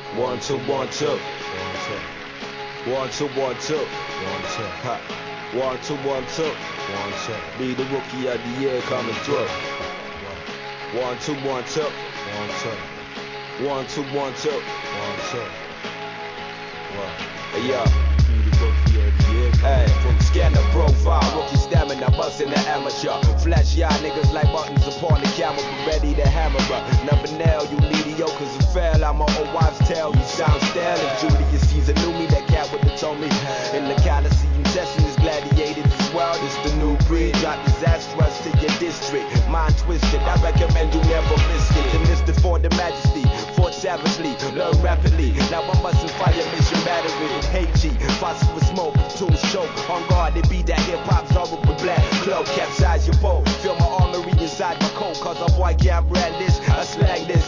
1, 2, 1, 2. 1, 2, 1, 2. 1, 2. Ha. 1, 2, 1, 2. 1, 2. Be the rookie of the year coming through. 1, 2, 1, 2. 1, 2. 1, 2, 1, 2. 1, 2. Hey, yo. Hey, scan the profile, rookie stamina, bustin' the amateur. Flash y'all niggas like buttons upon the camera, ready to hammer up. Never nail you mediocres and fail. I'm my old wives tell you sound stale. If Julius Caesar knew me, that cat would've told me. In the Coliseum, testing his gladiators as well. This the new breed, drop disastrous to your district. Mind twisted, I recommend you never miss it. Enlisted for the majesty, fought savagely, learn rapidly. Now I'm bustin' fire mission battery with HE, phosphorus smoke. Tunes choke, on guard, it be that hip-hop's over with black cloak, capsize your boat, feel my armory inside my coat, cause a boy can't brand this, I slang this,